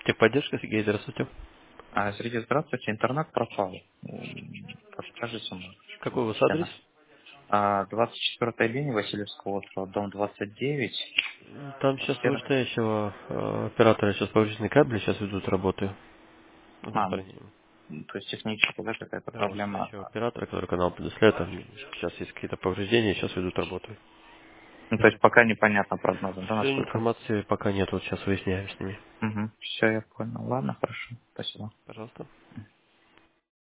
Техподдержка, Сергей, здравствуйте. Сергей, здравствуйте. Интернет пропал. Подскажите мне. Какой у вас адрес? Сена. 24 линия Васильевского острова, дом 29. Там сейчас у Квартира. вышестоящего оператора сейчас повреждены кабели, сейчас идут работы над А, ну, устранением. то есть технически, да, какая-то Да, проблема. вышестоящего оператора, который канал предоставляет, там сейчас есть какие-то повреждения, сейчас идут работы. Ну, то есть пока непонятно прогнозом, да, Все, насколько. информации пока нет, вот сейчас выясняем с ними. Угу. Все, я понял. Ладно, хорошо. Спасибо. Пожалуйста.